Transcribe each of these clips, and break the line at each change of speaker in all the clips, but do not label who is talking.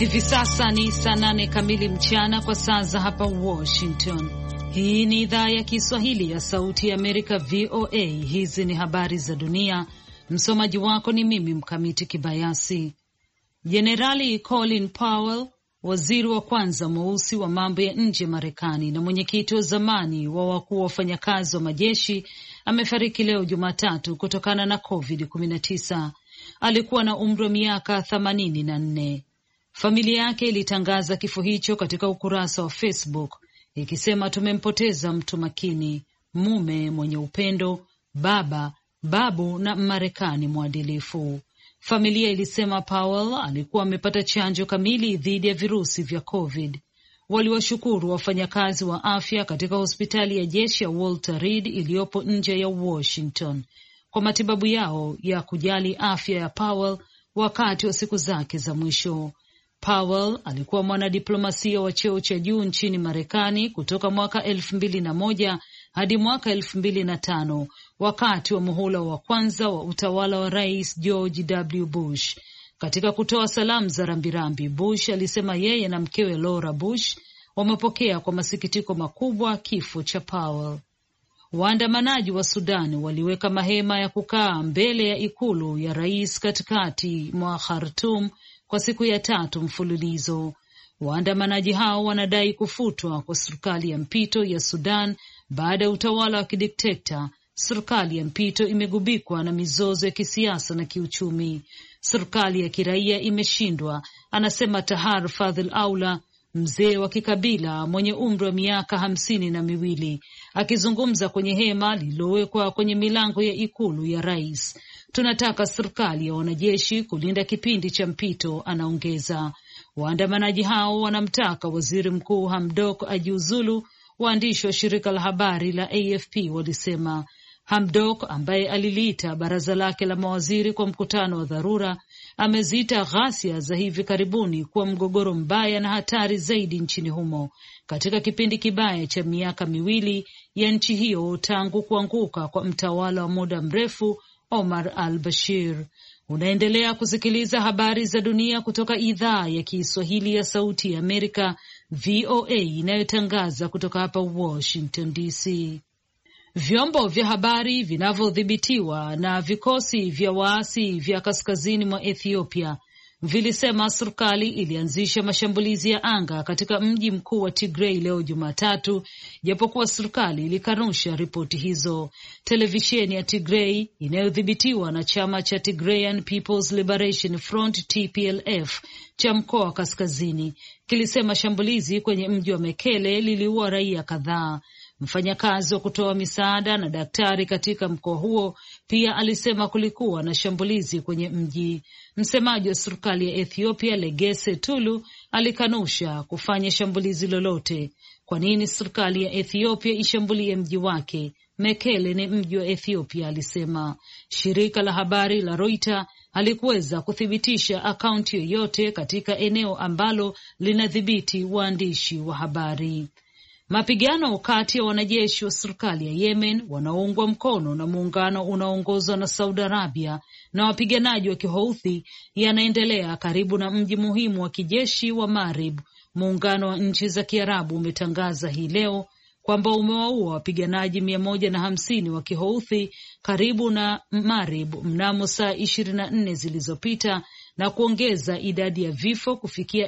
Hivi sasa ni saa 8 kamili mchana kwa saa za hapa Washington. Hii ni idhaa ya Kiswahili ya Sauti ya Amerika, VOA. Hizi ni habari za dunia. Msomaji wako ni mimi Mkamiti Kibayasi. Jenerali Colin Powell, waziri wa kwanza mweusi wa mambo ya nje Marekani na mwenyekiti wa zamani wa wakuu wa wafanyakazi wa majeshi, amefariki leo Jumatatu kutokana na COVID-19. Alikuwa na umri wa miaka 84. Familia yake ilitangaza kifo hicho katika ukurasa wa Facebook ikisema, tumempoteza mtu makini, mume mwenye upendo, babu na Marekani mwadilifu. Familia ilisema Powell alikuwa amepata chanjo kamili dhidi ya virusi vya COVID. Waliwashukuru wafanyakazi wa afya katika hospitali ya jeshi ya Walter Reed iliyopo nje ya Washington kwa matibabu yao ya kujali afya ya Powell wakati wa siku zake za mwisho. Powell alikuwa mwanadiplomasia wa cheo cha juu nchini Marekani kutoka mwaka 2001 hadi mwaka 2005 wakati wa muhula wa kwanza wa utawala wa Rais George W. Bush. Katika kutoa salamu za rambirambi, Bush alisema yeye na mkewe Laura Bush wamepokea kwa masikitiko makubwa kifo cha Powell. Waandamanaji wa Sudani waliweka mahema ya kukaa mbele ya ikulu ya rais katikati mwa Khartoum kwa siku ya 3 mfululizo. Waandamanaji hao wanadai kufutwa kwa serikali ya mpito ya Sudan baada ya utawala wa kidikteta. Serikali ya mpito imegubikwa na mizozo ya kisiasa na kiuchumi. Serikali ya kiraia imeshindwa, anasema Tahar Fadhil Aula, mzee wa kikabila mwenye umri wa miaka 52, akizungumza kwenye hema lililowekwa kwenye milango ya ikulu ya rais. Tunataka serikali ya wanajeshi kulinda kipindi cha mpito, anaongeza. Waandamanaji hao wanamtaka waziri mkuu Hamdok ajiuzulu. Waandishi wa shirika la habari la AFP walisema Hamdok, ambaye aliliita baraza lake la mawaziri kwa mkutano wa dharura, ameziita ghasia za hivi karibuni kuwa mgogoro mbaya na hatari zaidi nchini humo katika kipindi kibaya cha miaka 2 ya nchi hiyo tangu kuanguka kwa mtawala wa muda mrefu Omar al-Bashir. Unaendelea kusikiliza habari za dunia kutoka idhaa ya Kiswahili ya Sauti ya Amerika, VOA, inayotangaza kutoka hapa Washington DC. Vyombo vya habari vinavyodhibitiwa na vikosi vya waasi vya kaskazini mwa Ethiopia vilisema serikali ilianzisha mashambulizi ya anga katika mji mkuu wa Tigray leo Jumatatu, japokuwa serikali ilikanusha ripoti hizo. Televisheni ya Tigray inayodhibitiwa na chama cha Tigrayan People's Liberation Front TPLF cha mkoa wa kaskazini kilisema shambulizi kwenye mji wa Mekele liliua raia kadhaa. Mfanyakazi wa kutoa misaada na daktari katika mkoa huo pia alisema kulikuwa na shambulizi kwenye mji. Msemaji wa serikali ya Ethiopia Legesse Tulu alikanusha kufanya shambulizi lolote. Kwa nini serikali ya Ethiopia ishambulie mji wake? Mekele ni mji wa Ethiopia, alisema. Shirika la habari la Reuters halikuweza kuthibitisha akaunti yoyote katika eneo ambalo linadhibiti waandishi wa habari. Mapigano kati ya wanajeshi wa serikali ya Yemen wanaoungwa mkono na muungano unaoongozwa na Saudi Arabia na wapiganaji wa Kihouthi yanaendelea karibu na mji muhimu wa kijeshi wa Marib. Muungano wa nchi za Kiarabu umetangaza hii leo kwamba umewaua wapiganaji 150 wa Kihouthi karibu na Marib mnamo saa 24 zilizopita na kuongeza idadi ya vifo kufikia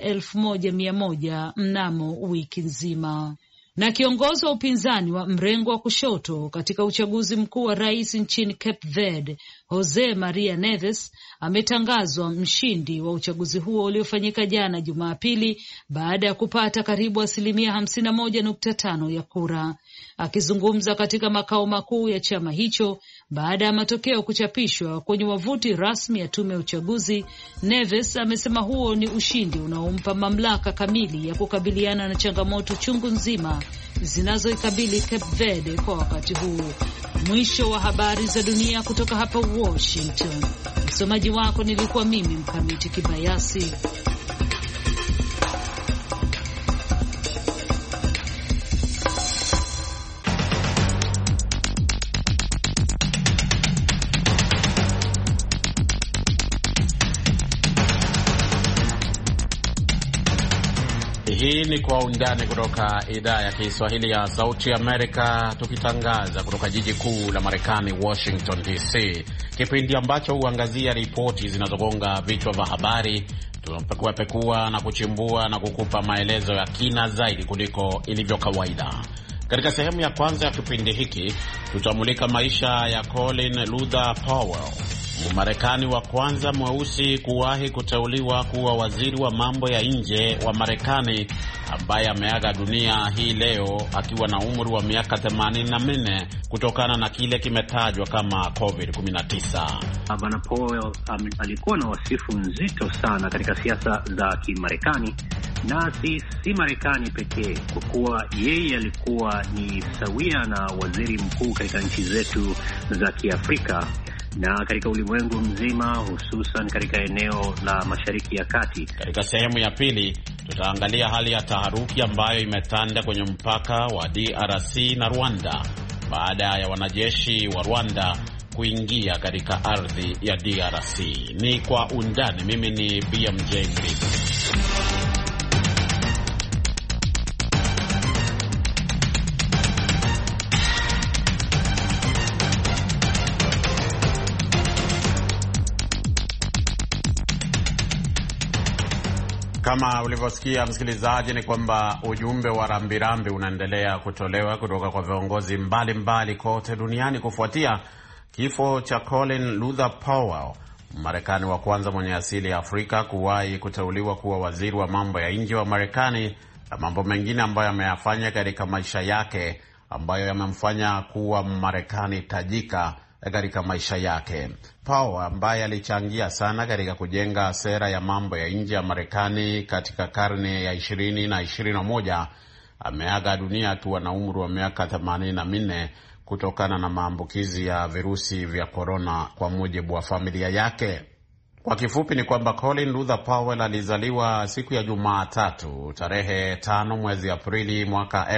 1100 mnamo wiki nzima. Na kiongozi wa upinzani wa mrengo wa kushoto katika uchaguzi mkuu wa rais nchini Cape Verde, Jose Maria Neves, ametangazwa mshindi wa uchaguzi huo uliofanyika jana Jumapili baada ya kupata karibu 51.5% ya kura. Akizungumza katika makao makuu ya chama hicho baada ya matokeo kuchapishwa kwenye wavuti rasmi ya tume ya uchaguzi, Neves amesema huo ni ushindi unaompa mamlaka kamili ya kukabiliana na changamoto chungu nzima zinazoikabili Cape Verde kwa wakati huu. Mwisho wa habari za dunia kutoka hapa Washington. Msomaji wako nilikuwa mimi Mkamiti Kibayasi.
Hii ni Kwa Undani kutoka idhaa ya Kiswahili ya Sauti ya Amerika, tukitangaza kutoka jiji kuu la Marekani, Washington DC, kipindi ambacho huangazia ripoti zinazogonga vichwa vya habari. Tunapekua na kuchimbua na kukupa maelezo ya kina zaidi kuliko ilivyo kawaida. Katika sehemu ya kwanza ya kipindi hiki tutamulika maisha ya Colin Luther Powell, Mmarekani wa kwanza mweusi kuwahi kuteuliwa kuwa waziri wa mambo ya nje wa Marekani, ambaye ameaga dunia hii leo akiwa na umri wa miaka 84 kutokana na kile kimetajwa kama COVID-19.
Bwana Powell alikuwa na wasifu nzito sana katika siasa za Kimarekani, na si Marekani pekee, kwa kuwa yeye alikuwa ni sawia na waziri mkuu katika nchi zetu za Kiafrika na katika ulimwengu mzima, hususan katika eneo la Mashariki ya Kati.
Katika sehemu ya pili tutaangalia hali ya taharuki ambayo imetanda kwenye mpaka wa DRC na Rwanda baada ya wanajeshi wa Rwanda kuingia katika ardhi ya DRC. Ni Kwa Undani. Mimi ni BMJ Mridhi. Kama ulivyosikia msikilizaji, ni kwamba ujumbe wa rambirambi unaendelea kutolewa kutoka kwa viongozi mbalimbali kote duniani kufuatia kifo cha Colin Luther Powell, Mmarekani wa kwanza mwenye asili ya Afrika kuwahi kuteuliwa kuwa waziri wa mambo ya nje wa Marekani, na mambo mengine ambayo ameyafanya katika maisha yake ambayo yamemfanya kuwa Mmarekani tajika katika maisha yake. Powell ambaye alichangia sana katika kujenga sera ya mambo ya nje ya Marekani katika karne ya 20 na 21 ameaga dunia akiwa na umri wa miaka 84 kutokana na maambukizi ya virusi vya korona, kwa mujibu wa familia yake. Kwa kifupi ni kwamba Colin Luther Powell alizaliwa siku ya Jumatatu tarehe 5 mwezi Aprili mwaka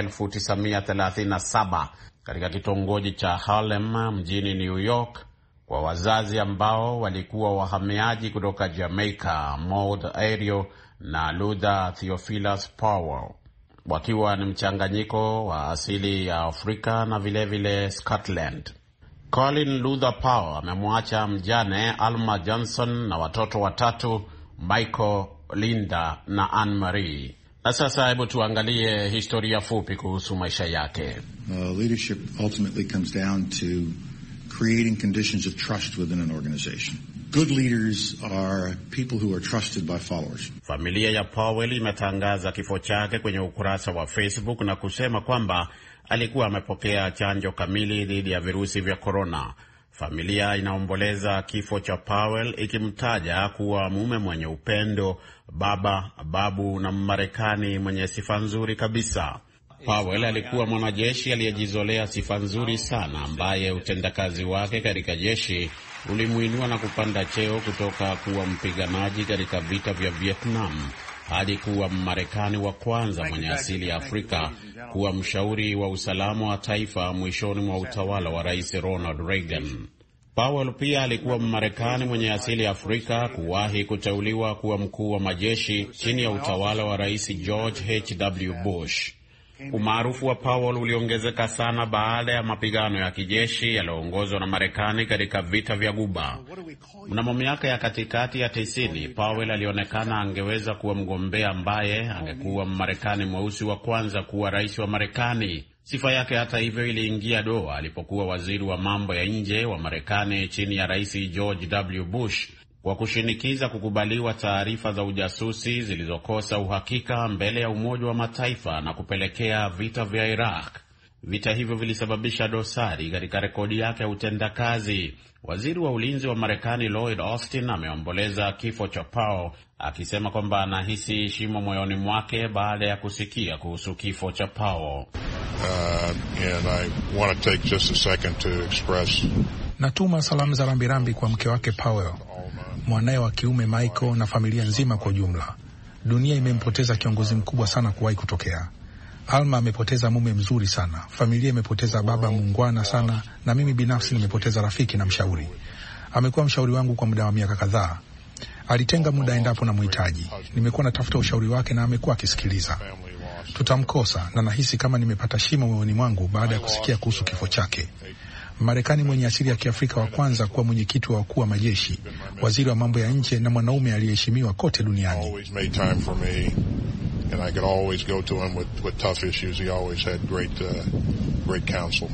1937 katika kitongoji cha Harlem mjini New York, kwa wazazi ambao walikuwa wahamiaji kutoka Jamaica, Maud Ario na Luther Theophilus Powell, wakiwa ni mchanganyiko wa asili ya Afrika na vilevile Scotland. Colin Luther Powell amemwacha mjane Alma Johnson na watoto watatu, Michael, Linda na Anne Marie. Na sasa hebu tuangalie historia fupi kuhusu maisha yake.
Leadership ultimately comes down to creating conditions of trust within an organization. Good leaders are people who are trusted by followers.
Familia ya Powell imetangaza kifo chake kwenye ukurasa wa Facebook na kusema kwamba alikuwa amepokea chanjo kamili dhidi ya virusi vya korona. Familia inaomboleza kifo cha Powell ikimtaja kuwa mume mwenye upendo, baba, babu na Mmarekani mwenye sifa nzuri kabisa. Powell alikuwa mwanajeshi aliyejizolea sifa nzuri sana, ambaye utendakazi wake katika jeshi ulimuinua na kupanda cheo kutoka kuwa mpiganaji katika vita vya Vietnam hadi kuwa Mmarekani wa kwanza mwenye asili ya Afrika kuwa mshauri wa usalama wa taifa mwishoni mwa utawala wa Rais Ronald Reagan. Powell pia alikuwa Mmarekani mwenye asili ya Afrika kuwahi kuteuliwa kuwa mkuu wa majeshi chini ya utawala wa Rais George H.W. Bush. Umaarufu wa Powell uliongezeka sana baada ya mapigano ya kijeshi yaliyoongozwa na Marekani katika vita vya Ghuba. Mnamo miaka ya katikati ya 90, Powell alionekana angeweza kuwa mgombea ambaye angekuwa Mmarekani mweusi wa kwanza kuwa rais wa Marekani. Sifa yake hata hivyo iliingia doa alipokuwa waziri wa mambo ya nje wa Marekani chini ya Rais George W. Bush kwa kushinikiza kukubaliwa taarifa za ujasusi zilizokosa uhakika mbele ya Umoja wa Mataifa na kupelekea vita vya Iraq. Vita hivyo vilisababisha dosari katika rekodi yake ya utendakazi. Waziri wa ulinzi wa Marekani Lloyd Austin ameomboleza kifo cha Powell akisema kwamba anahisi shimo moyoni mwake baada ya kusikia kuhusu kifo cha Powell.
And I want to take just a second to express.
Natuma salamu za rambirambi kwa mke wake Powell, mwanae wa kiume Michael na familia nzima kwa ujumla. Dunia imempoteza kiongozi mkubwa sana kuwahi kutokea. Alma amepoteza mume mzuri sana, familia imepoteza baba muungwana sana, na mimi binafsi nimepoteza rafiki na mshauri. Amekuwa mshauri wangu kwa muda wa miaka kadhaa. Alitenga muda endapo na mhitaji. Nimekuwa natafuta ushauri wake na amekuwa akisikiliza. Tutamkosa na nahisi kama nimepata shimo moyoni mwangu baada ya kusikia kuhusu kifo chake. Marekani mwenye asili ya Kiafrika wa kwanza kuwa mwenyekiti wa wakuu wa majeshi, waziri wa mambo ya nje na mwanaume aliyeheshimiwa kote duniani.
And I could always go to him with tough issues. He always had great counsel.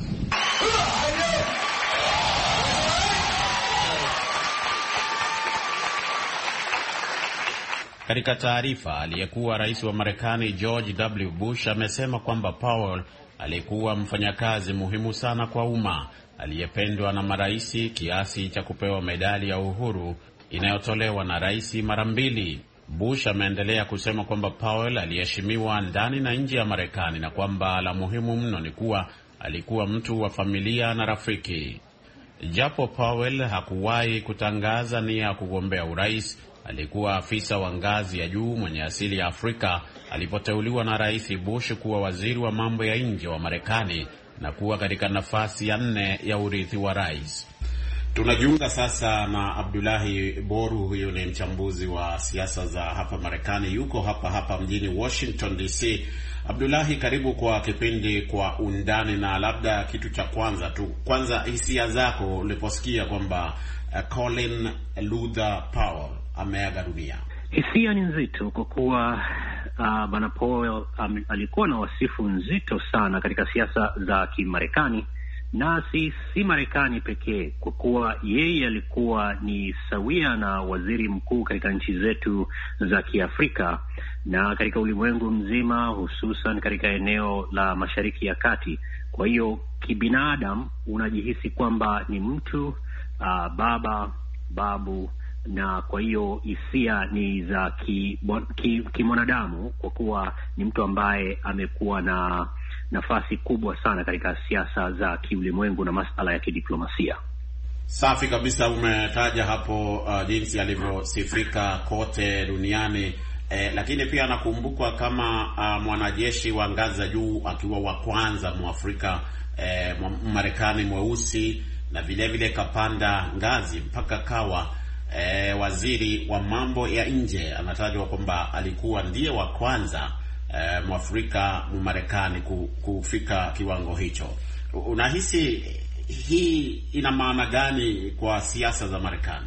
Katika taarifa, aliyekuwa rais wa Marekani George W. Bush amesema kwamba Powell alikuwa mfanyakazi muhimu sana kwa umma, aliyependwa na maraisi kiasi cha kupewa medali ya uhuru inayotolewa na rais mara 2. Bush ameendelea kusema kwamba Powell aliheshimiwa ndani na nje ya Marekani na kwamba la muhimu mno ni kuwa alikuwa mtu wa familia na rafiki. Japo Powell hakuwahi kutangaza nia ya kugombea urais, alikuwa afisa wa ngazi ya juu mwenye asili ya Afrika alipoteuliwa na Rais Bush kuwa waziri wa mambo ya nje wa Marekani na kuwa katika nafasi ya 4 ya urithi wa rais. Tunajiunga sasa na Abdullahi Boru. Huyu ni mchambuzi wa siasa za hapa Marekani, yuko hapa mjini Washington DC. Abdullahi, karibu kwa kipindi Kwa Undani, na labda kitu cha kwanza hisia zako uliposikia kwamba Colin Luther Powell ameaga dunia.
Hisia ni nzito kwa kuwa Bwana Powell alikuwa na wasifu nzito sana katika siasa za Kimarekani, na si Marekani pekee, kwa kuwa yeye alikuwa ni sawia na waziri mkuu katika nchi zetu za Kiafrika na katika ulimwengu mzima, hususan katika eneo la Mashariki ya Kati. Kwa hiyo kibinadamu unajihisi kwamba ni mtu babu, na kwa hiyo hisia ni za kimonadamu kwa kuwa ni mtu ambaye amekuwa na nafasi kubwa sana katika siasa za kiulimwengu na masuala ya kidiplomasia.
Safi kabisa, umetaja hapo jinsi alivyosifika kote duniani, lakini pia nakumbukwa kama mwanajeshi wa ngazi za juu, akiwa wa kwanza Mwafrika Marekani mweusi, na vile kapanda ngazi mpaka kawa waziri wa mambo ya nje. Anatajwa kwamba alikuwa ndiye wa kwanza Mwafrika Marekani kufika kiwango hicho. Unahisi hii ina maana gani kwa siasa za Marekani?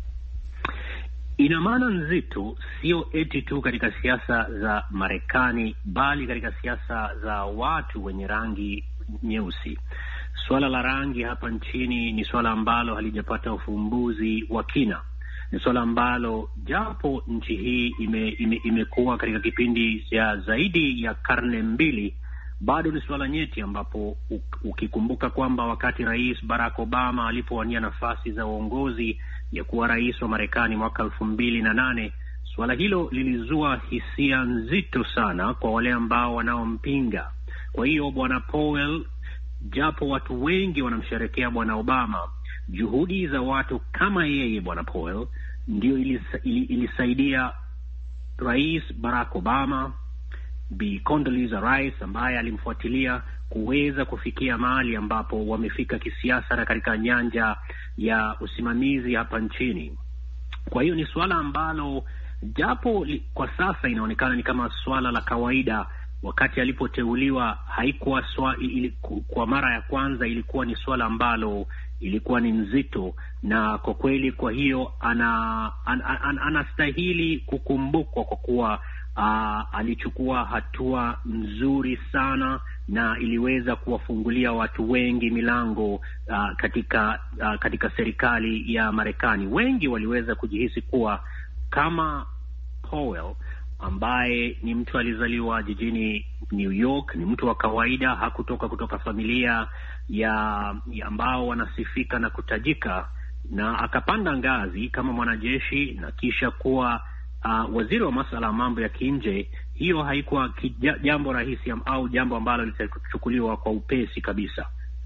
Ina maana nzito, sio eti tu katika siasa za Marekani, bali katika siasa za watu wenye rangi nyeusi. Swala la rangi hapa nchini ni swala ambalo halijapata ufumbuzi wa kina. Ni swala ambalo japo nchi hii imekuwa katika kipindi cha zaidi ya karne 2, bado ni swala nyeti, ambapo ukikumbuka kwamba wakati Rais Barack Obama alipowania nafasi za uongozi ya kuwa rais wa Marekani mwaka 2008, swala hilo lilizua hisia nzito sana kwa wale ambao wanaompinga. Kwa hiyo Bwana Powell, japo watu wengi wanamsherekea Bwana Obama, juhudi za watu kama yeye Bwana Powell ndio ilisaidia Rais Barack Obama, Bi Condoleezza Rice ambaye alimfuatilia, kuweza kufikia mahali ambapo wamefika kisiasa na katika nyanja ya usimamizi hapa nchini. Kwa hiyo ni swala ambalo japo kwa sasa inaonekana ni kama swala la kawaida, wakati alipoteuliwa haikuwa kwa mara ya kwanza ilikuwa ni swala ambalo ilikuwa ni nzito, na kwa kweli kwa hiyo anastahili kukumbukwa kwa kuwa alichukua hatua nzuri sana na iliweza kuwafungulia watu wengi milango katika serikali ya Marekani. Wengi waliweza kujihisi kuwa kama Powell ambaye ni mtu alizaliwa jijini New York, ni mtu wa kawaida, kutoka familia ya ambao wanasifika na kutajika, na akapanda ngazi kama mwanajeshi na kisha kuwa waziri wa masuala ya mambo ya nje. Hiyo haikuwa jambo rahisi au jambo ambalo litachukuliwa kwa upesi kabisa.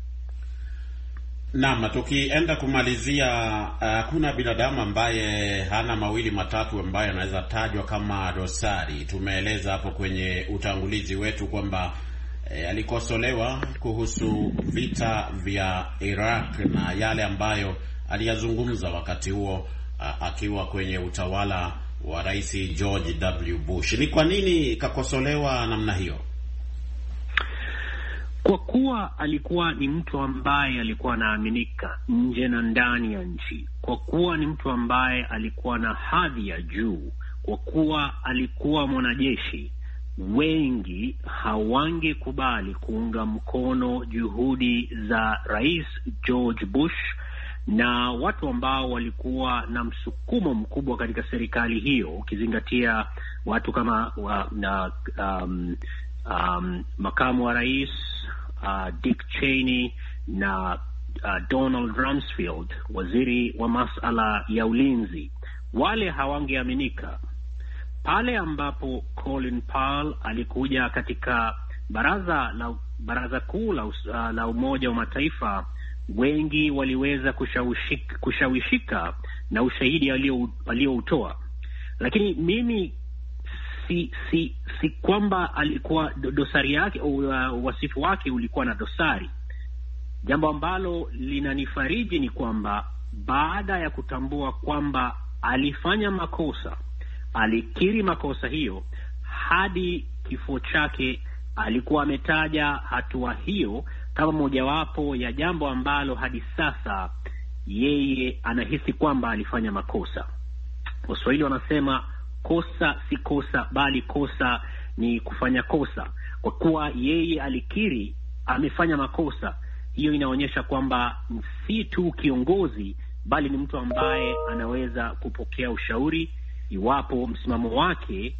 Naam, tukienda kumalizia, kuna binadamu ambaye hana mawili matatu ambaye anaweza tajwa kama dosari. Tumeeleza hapo kwenye utangulizi wetu kwamba alikosolewa kuhusu vita vya Iraq na yale ambayo aliyazungumza wakati huo, akiwa kwenye utawala wa Rais George W. Bush. Ni kwa nini kakosolewa namna hiyo?
Kwa kuwa alikuwa ni mtu ambaye alikuwa anaaminika nje na ndani ya nchi, kwa kuwa ni mtu ambaye alikuwa na hadhi ya juu, kwa kuwa alikuwa mwanajeshi, wengi hawangekubali kuunga mkono juhudi za Rais George Bush na watu ambao walikuwa na msukumo mkubwa katika serikali hiyo, ukizingatia watu kama makamu wa rais Dick Cheney na Donald Rumsfeld, waziri wa masuala ya ulinzi. Wale hawangeaminika. Pale ambapo Colin Powell alikuja katika baraza kuu la Umoja wa Mataifa, wengi waliweza kushawishika na ushahidi aliyoutoa. Lakini mimi si kwamba alikuwa dosari yake au wasifu wake ulikuwa na dosari. Jambo ambalo linanifariji ni kwamba baada ya kutambua kwamba alifanya makosa, alikiri makosa hiyo, hadi kifo chake alikuwa ametaja hatua hiyo kama mojawapo ya jambo ambalo hadi sasa yeye anahisi kwamba alifanya makosa. Waswahili wanasema kosa si kosa, bali kosa ni kufanya kosa. Kwa kuwa yeye alikiri amefanya makosa, hiyo inaonyesha kwamba si tu kiongozi, bali ni mtu ambaye anaweza kupokea ushauri iwapo msimamo wake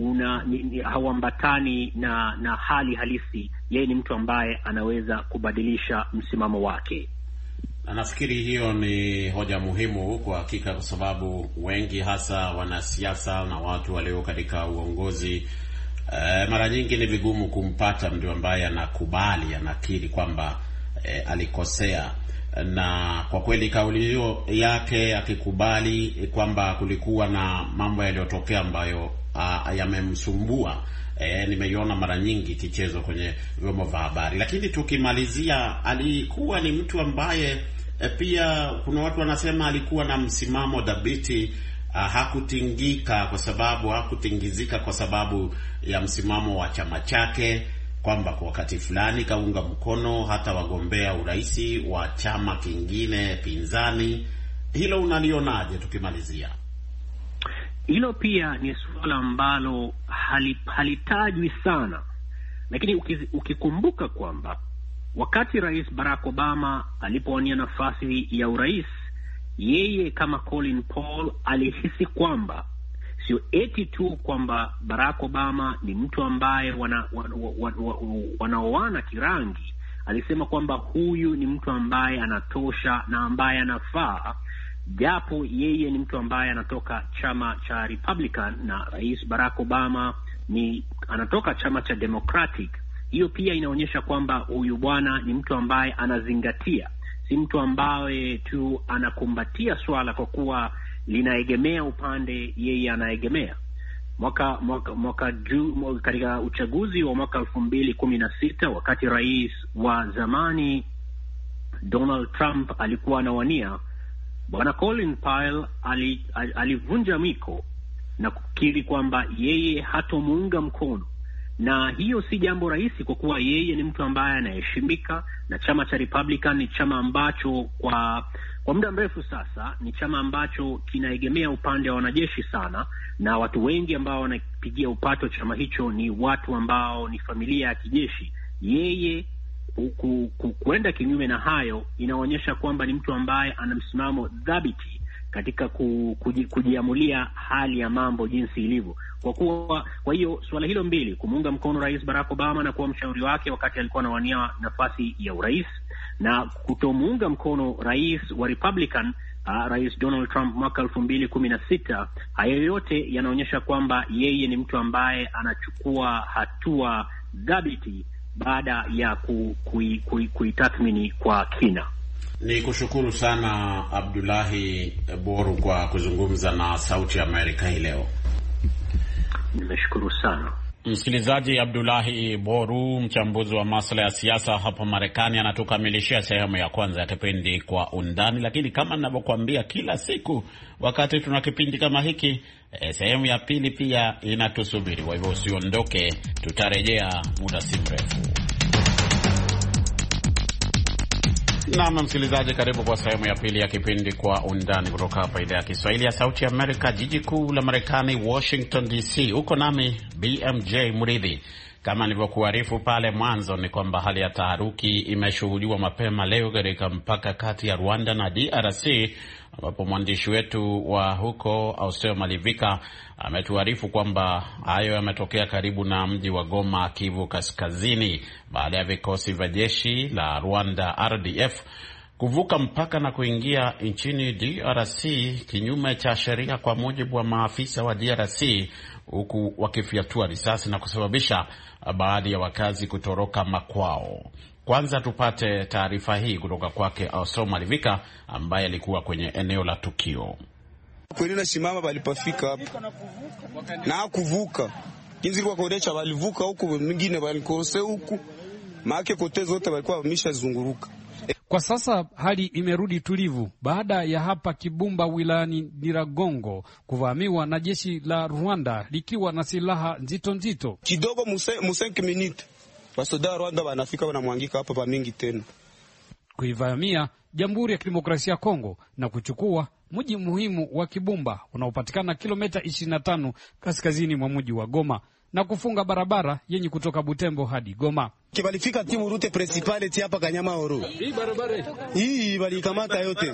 hauambatani na hali halisi. Yeye ni mtu ambaye anaweza kubadilisha msimamo wake.
Na nafikiri hiyo ni hoja muhimu kwa hakika, kwa sababu wengi, hasa wanasiasa na watu walio katika uongozi, mara nyingi ni vigumu kumpata mtu ambaye anakiri kwamba alikosea. Na kwa kweli kauli hiyo yake, akikubali kwamba kulikuwa na mambo yaliyotokea ambayo yamemsumbua, nimeiona mara nyingi kichezo kwenye vyombo vya habari. Lakini tukimalizia, alikuwa ni mtu ambaye pia kuna watu wanasema alikuwa na msimamo dhabiti. Hakutingizika kwa sababu ya msimamo wa chama chake, kwamba kwa wakati fulani kaunga mkono hata wagombea uraisi wa chama kingine pinzani. Hilo unalionaje tukimalizia?
Hilo pia ni suala ambalo halitajwi sana, lakini ukikumbuka kwamba wakati Rais Barack Obama alipowania nafasi ya urais, yeye kama Colin Powell alihisi kwamba sio eti tu kwamba Barack Obama ni mtu ambaye wanaoana kirangi. Alisema kwamba huyu ni mtu ambaye anatosha na ambaye anafaa, japo yeye ni mtu ambaye anatoka chama cha Republican na Rais Barack Obama anatoka chama cha Democratic. Hiyo pia inaonyesha kwamba huyu bwana ni mtu ambaye anazingatia, si mtu ambaye tu anakumbatia swala kwa kuwa linaegemea upande yeye anaegemea. Katika uchaguzi wa mwaka 2016, wakati rais wa zamani Donald Trump alikuwa anawania, bwana Colin Powell alivunja miko na kukiri kwamba yeye hatomuunga mkono. Na hiyo si jambo rahisi, kwa kuwa yeye ni mtu ambaye anaheshimika, na chama cha Republican ni chama ambacho kwa muda mrefu sasa ni chama ambacho kinaegemea upande wa wanajeshi sana, na watu wengi ambao wanapigia upato chama hicho ni watu ambao ni familia ya kijeshi. Yeye kuenda kinyume na hayo inaonyesha kwamba ni mtu ambaye ana msimamo dhabiti katika kujiamulia hali ya mambo jinsi ilivyo. Kwa hiyo suala hilo mbili, kumuunga mkono Rais Barack Obama na kuwa mshauri wake wakati alikuwa anawania nafasi ya urais, na kutomuunga mkono rais wa Republican, Rais Donald Trump mwaka 2016, hayo yote yanaonyesha kwamba yeye ni mtu ambaye anachukua hatua dhabiti baada ya kuitathmini kwa kina.
Ni kushukuru sana Abdullahi Boru kwa kuzungumza na Sauti ya Amerika hii leo.
Nimeshukuru sana.
Msikilizaji, Abdullahi Boru, mchambuzi wa masuala ya siasa hapa Marekani, anatukamilishia sehemu ya kwanza ya kipindi Kwa Undani. Lakini kama ninavyokuambia kila siku wakati tuna kipindi kama hiki, sehemu ya pili pia inatusubiri. Kwa hivyo usiondoke, tutarejea muda si mrefu. Naam msikilizaji, karibu kwa sehemu ya pili ya kipindi Kwa Undani kutoka hapa idhaa ya Kiswahili ya Sauti ya Amerika, jiji kuu la Marekani, Washington DC. Uko nami BMJ Mridhi. Kama nilivyokuarifu pale mwanzo ni kwamba hali ya taharuki imeshuhudiwa mapema leo katika mpaka kati ya Rwanda na DRC, ambapo mwandishi wetu wa huko Auseo Malivika ametuarifu kwamba hayo yametokea karibu na mji wa Goma, Kivu Kaskazini, baada ya vikosi vya jeshi la Rwanda RDF kuvuka mpaka na kuingia nchini DRC kinyume cha sheria, kwa mujibu wa maafisa wa DRC, huku wakifyatua risasi na kusababisha baadhi ya wakazi kutoroka makwao. Kwanza tupate taarifa hii kutoka kwake Auseo Malivika ambaye alikuwa kwenye eneo la tukio.
Kweli na simama walipofika hapo na kuvuka kinzi kwa kodecha, walivuka huko, mwingine walikose huko, maana kote zote walikuwa wameshazunguruka.
Kwa sasa hali imerudi tulivu baada ya hapa Kibumba wilayani Nyiragongo kuvamiwa na jeshi la Rwanda likiwa na silaha nzito nzito.
Kidogo mu 5 minutes wasoda Rwanda wanafika wanamwangika hapa pa mingi tena
kuivamia Jamhuri ya Kidemokrasia ya Kongo na kuchukua mji muhimu wa Kibumba unaopatikana kilomita 25 kaskazini mwa mji wa Goma na kufunga barabara yenye kutoka Butembo hadi Goma.
Kibalifika timu route principale ti hapa Kanyama Oro.
Hii barabara
hii walikamata yote.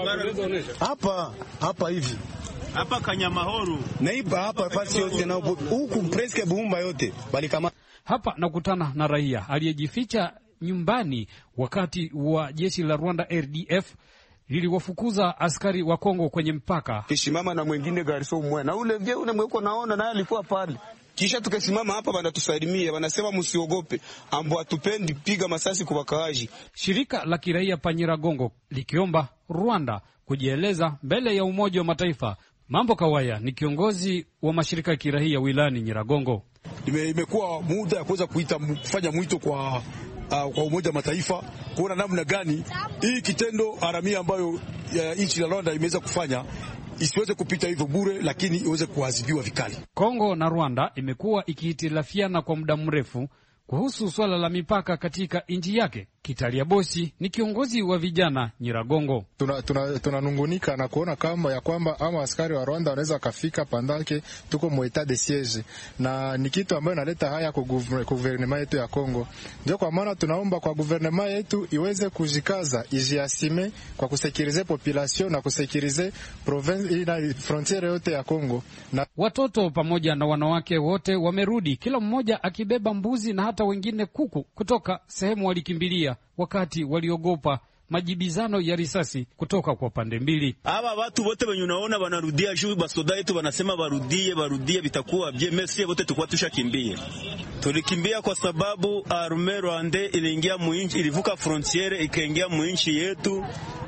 Hapa hivi.
Hapa Kanyama Oro.
Na hapa fasi yote na huku presque Bumba yote walikamata.
Hapa nakutana na raia aliyejificha nyumbani wakati wa jeshi la Rwanda RDF liliwafukuza askari wa Kongo kwenye mpaka.
Kishimama na mwingine Garso mwe na ule vye ule mweko naona naye alikuwa pale. Kisha tukasimama hapa, wanatusalimia, wanasema msiogope, ambo atupendi piga masasi kwa wakaaji.
Shirika la kiraia pa Nyiragongo likiomba Rwanda kujieleza mbele ya Umoja wa Mataifa. Mambo Kawaya ni kiongozi wa mashirika ya kiraia wilayani Nyiragongo.
Imekuwa muda ya kuweza kufanya mwito kwa Umoja wa Mataifa kuona namna gani hii kitendo haramia ambayo nchi la Rwanda imeweza kufanya isiweze kupita hivyo bure, lakini iweze kuadhibiwa vikali.
Kongo na Rwanda imekuwa ikihitilafiana kwa muda mrefu kuhusu swala la mipaka katika nchi yake. Kitalia Bosi ni kiongozi wa vijana Nyiragongo.
Tunanungunika na kuona kama ya kwamba ama askari wa Rwanda wanaweza kafika pandake tuko mu etat de siege, na ni kitu ambayo inaleta haya kwa gouvernement yetu ya Kongo. Ndio kwa maana tunaomba kwa gouvernement yetu iweze kujikaza, ijiasime kwa kusekirize population na kusekirize province ina frontiere yote ya Kongo. Na
watoto pamoja na wanawake wote wamerudi, kila mmoja akibeba mbuzi na hata wengine kuku kutoka sehemu walikimbilia wakati waliogopa majibizano ya risasi kutoka kwa pande mbili.
Aba watu wote wenye unaona wanarudia juu, basoda yetu wanasema barudie bitakuwa bie, mesi wote tukua tushakimbia. Tulikimbia kwa sababu arme Rwanda iliingia muinchi, ilivuka frontiere ikaingia muinchi yetu.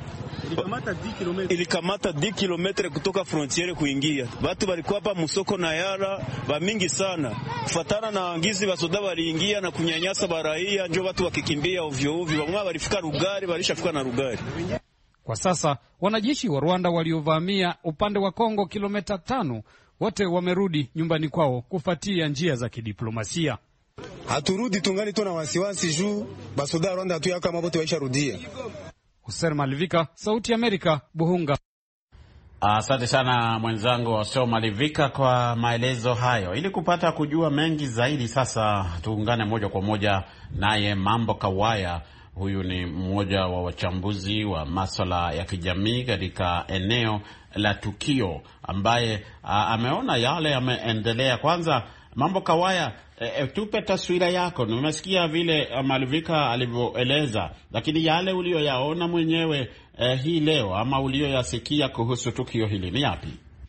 Ilikamata 10 kilometre kutoka frontiere kuingia. Watu walikuwa hapa musoko na yara ba mingi sana. Kufatana na angizi basoda waliingia na kunyanyasa baraia, ndio watu wakikimbia ovyo ovyo. Wamwa walifika Rugari, walishafika na Rugari.
Kwa sasa wanajeshi wa Rwanda waliovamia upande wa Kongo kilomita 5 wote wamerudi nyumbani kwao kufuatia njia za kidiplomasia.
Haturudi tungani tuna wasiwasi juu basoda Rwanda tu yaka mabote waisha rudia.
Auseo Malivika, Sauti ya Amerika, Buhunga.
Asante sana mwenzangu Auseo Malivika kwa maelezo hayo. Ili kupata kujua mengi zaidi, sasa tuungane moja kwa moja naye Mambo Kawaya. Huyu ni mmoja wa wachambuzi wa masuala ya kijamii katika eneo la tukio, ambaye ameona yale yameendelea. Kwanza Mambo Kawaya, tupe taswira yako. Nimesikia vile Malivika alivyoeleza, lakini yale uliyoyaona mwenyewe hii leo ama uliyoyasikia kuhusu tukio hili ni yapi?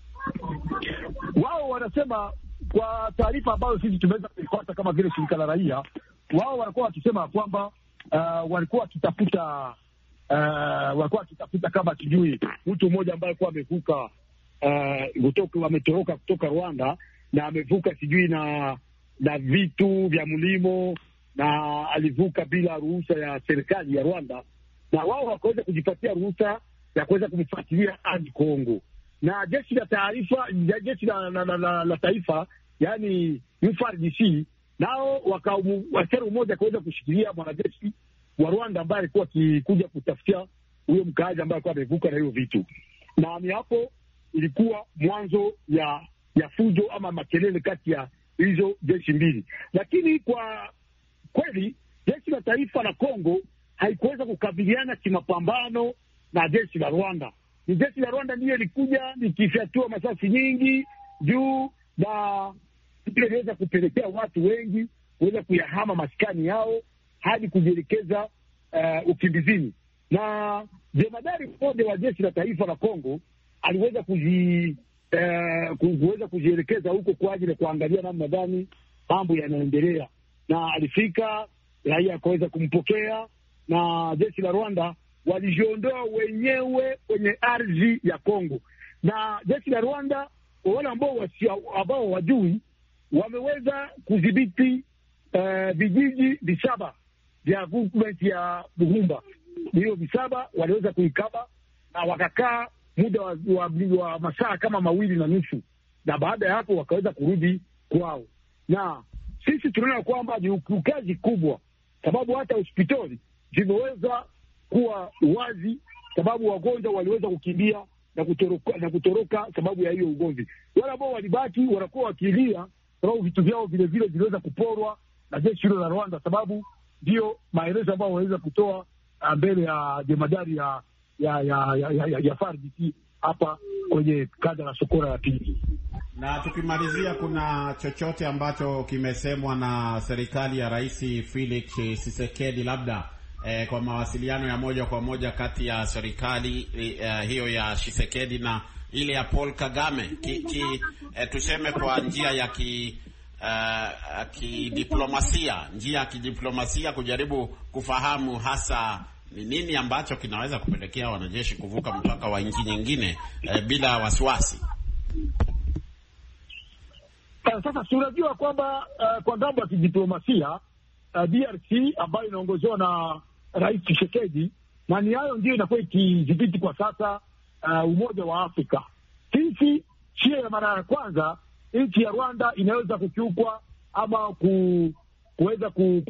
Wao wanasema kwa taarifa ambayo sisi tumeweza kuipata kama vile shirika la raia, wao walikuwa wakisema kwamba walikuwa wakitafuta kama kijui mtu mmoja ambaye alikuwa amevuka wametoroka kutoka Rwanda na amevuka sijui na na vitu vya mlimo, na alivuka bila ruhusa ya serikali ya Rwanda, na wao wakaweza kujipatia ruhusa ya kuweza kumfuatilia hadi Kongo. Na jeshi la taifa yani FARDC nao askari mmoja akaweza kushikilia mwanajeshi wa Rwanda ambaye alikuwa akikuja kutafutia huyo mkaaji ambaye alikuwa amevuka na hiyo vitu, na ni hapo ilikuwa mwanzo ya fujo ama makelele kati ya hizo jeshi mbili. Lakini kwa kweli jeshi la taifa la Kongo haikuweza kukabiliana kimapambano na jeshi la Rwanda. Ni jeshi la Rwanda ndiyo ilikuja likifyatua masasi nyingi juu, na iliweza kupelekea watu wengi kuweza kuyahama maskani yao hadi kujielekeza ukimbizini. Na jemadari mmoja wa jeshi la taifa la Kongo aliweza kujielekeza huko kwa ajili ya kuangalia namna gani mambo yanaendelea, na alifika, raia akaweza kumpokea, na jeshi la Rwanda walijiondoa wenyewe kwenye ardhi ya Kongo. Na jeshi la Rwanda, wale ambao wajui, wameweza kudhibiti vijiji visaba vya government ya Buhumba. Hiyo visaba waliweza kuikaba na wakakaa muda wa masaa kama 2.5, na baada ya hapo wakaweza kurudi kwao. Na sisi tunaona kwamba ni ukiukaji kubwa, sababu hata hospitali zimeweza kuwa wazi, sababu wagonjwa waliweza kukimbia na kutoroka sababu ya hiyo ugonjwa. Wale ambao walibaki wanakuwa wakilia sababu vitu vyao vile vile viliweza kuporwa na jeshi hilo la Rwanda, sababu ndio maelezo ambayo waweza kutoa mbele ya jemadari ya FARDC hapa kwenye kanda la Sokora ya pili.
Na tukimalizia, kuna chochote ambacho kimesemwa na serikali ya Rais Felix Tshisekedi, labda kwa mawasiliano ya moja kwa moja kati ya serikali hiyo ya Tshisekedi na ile ya Paul Kagame, tuseme kwa njia ya kidiplomasia, kujaribu kufahamu hasa ni nini ambacho kinaweza kupelekea wanajeshi kuvuka mpaka wa nchi nyingine bila wasiwasi?
Sasa tunajua kwamba kwa ngambo ya kidiplomasia DRC ambayo inaongozewa na Rais Tshisekedi, na ni hayo ndio inakuwa ikidhibiti kwa sasa Umoja wa Afrika. Sisi sio ya mara ya kwanza nchi ya Rwanda inaweza kukiukwa ama kuweza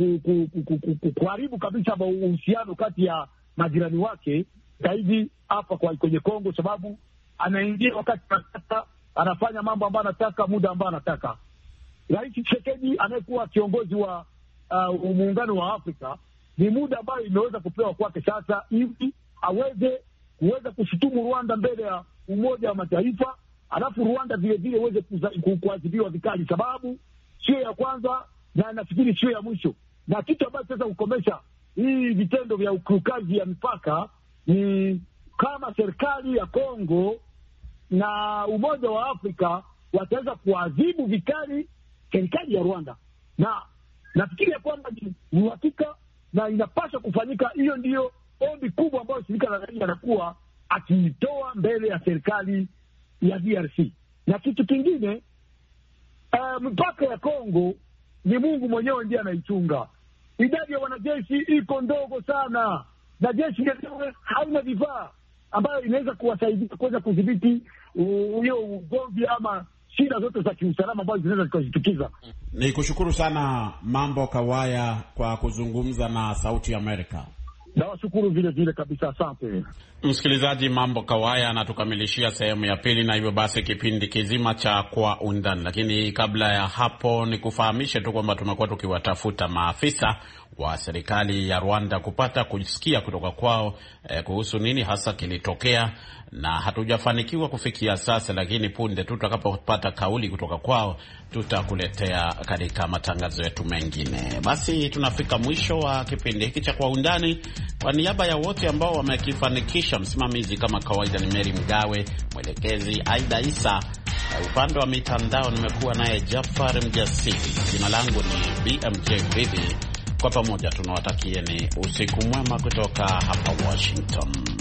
kuharibu kabisa uhusiano kati ya majirani wake zaidi hapa kwenye Kongo, sababu anaingia wakati anataka, anafanya mambo ambayo anataka muda ambao anataka. Rais Tshisekedi anayekuwa kiongozi wa muungano wa Afrika, ni muda ambayo imeweza kupewa kwake sasa hivi kuweza kushutumu Rwanda mbele ya Umoja wa Mataifa, alafu Rwanda vile vile uweze kuadhibiwa vikali, sababu sio ya kwanza na nafikiri sio ya mwisho. Na kitu ambacho sasa kukomesha hii vitendo vya ukiukaji ya mipaka ni kama serikali ya Kongo na Umoja wa Afrika wataweza kuadhibu vikali serikali ya Rwanda, na nafikiri ya kwamba ni uhakika na inapaswa kufanyika. Hiyo ndiyo ombi kubwa ambayo shirika la raia anakuwa akiitoa mbele ya serikali ya DRC. Na kitu kingine, mpaka ya Kongo ni Mungu mwenyewe ndiye anaichunga. Idadi ya wanajeshi iko ndogo sana, na jeshi lenyewe haina vifaa ambayo inaweza kuwasaidia kuweza kudhibiti hiyo ugomvi ama shida zote za kiusalama ambazo zinaweza zikajitukiza.
Ni kushukuru sana Mambo Kawaya kwa kuzungumza na Sauti ya Amerika.
Nawashukuru vile vile kabisa, asante.
Msikilizaji, Mambo Kawaya anatukamilishia sehemu ya pili, na hivyo basi kipindi kizima cha Kwa Undani. Lakini kabla ya hapo ni kufahamishe tu kwamba tumekuwa tukiwatafuta maafisa wa serikali ya Rwanda kupata kusikia kutoka kwao kuhusu nini hasa kilitokea, na hatujafanikiwa kufikia sasa, lakini punde tu tutakapopata kauli kutoka kwao tutakuletea katika matangazo yetu mengine. Basi tunafika mwisho wa kipindi hiki cha Kwa Undani. Kwa niaba ya wote ambao wamekifanikisha, msimamizi kama kawaida ni Mary Mgawe, mwelekezi Aida Isa, upande wa mitandao nimekuwa naye Jafar Mjasiri. Jina langu ni BMJ Mridhi. Kwa pamoja tunawatakieni usiku mwema kutoka hapa Washington.